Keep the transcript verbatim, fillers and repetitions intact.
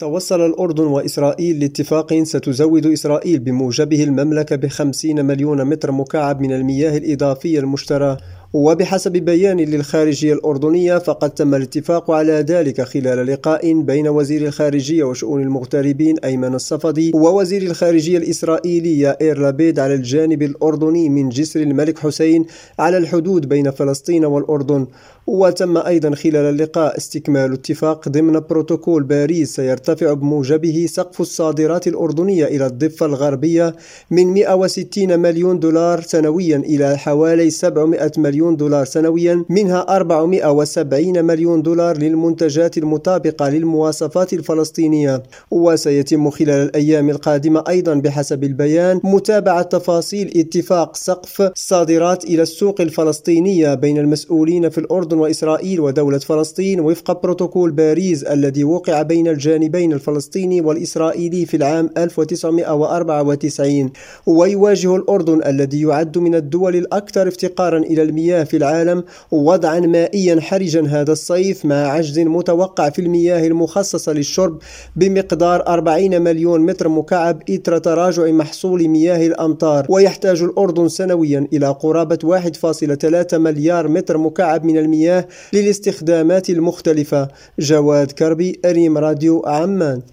توصل الأردن وإسرائيل لاتفاق ستزود إسرائيل بموجبه المملكة بخمسين مليون متر مكعب من المياه الإضافية المشترى. وبحسب بيان للخارجية الأردنية فقد تم الاتفاق على ذلك خلال لقاء بين وزير الخارجية وشؤون المغتربين أيمن الصفدي ووزير الخارجية الإسرائيلية إير لابيد على الجانب الأردني من جسر الملك حسين على الحدود بين فلسطين والأردن. وتم أيضا خلال اللقاء استكمال اتفاق ضمن بروتوكول باريس سيرتفع بموجبه سقف الصادرات الأردنية إلى الضفة الغربية من مئة وستين مليون دولار سنويا إلى حوالي سبعمئة مليون دولار سنويا، منها أربعمئة وسبعين مليون دولار للمنتجات المطابقة للمواصفات الفلسطينية. وسيتم خلال الأيام القادمة أيضا بحسب البيان متابعة تفاصيل اتفاق سقف الصادرات إلى السوق الفلسطينية بين المسؤولين في الأردن وإسرائيل ودولة فلسطين وفق بروتوكول باريس الذي وقع بين الجانبين الفلسطيني والإسرائيلي في العام ألف وتسعمئة وأربعة وتسعين. ويواجه الأردن الذي يعد من الدول الأكثر افتقارا إلى المياه في العالم وضعا مائيا حرجا هذا الصيف، مع عجز متوقع في المياه المخصصة للشرب بمقدار أربعين مليون متر مكعب إثر تراجع محصول مياه الأمطار. ويحتاج الأردن سنويا إلى قرابة واحد فاصلة ثلاثة مليار متر مكعب من المياه للاستخدامات المختلفة. جواد كربي، أريم راديو، عمان.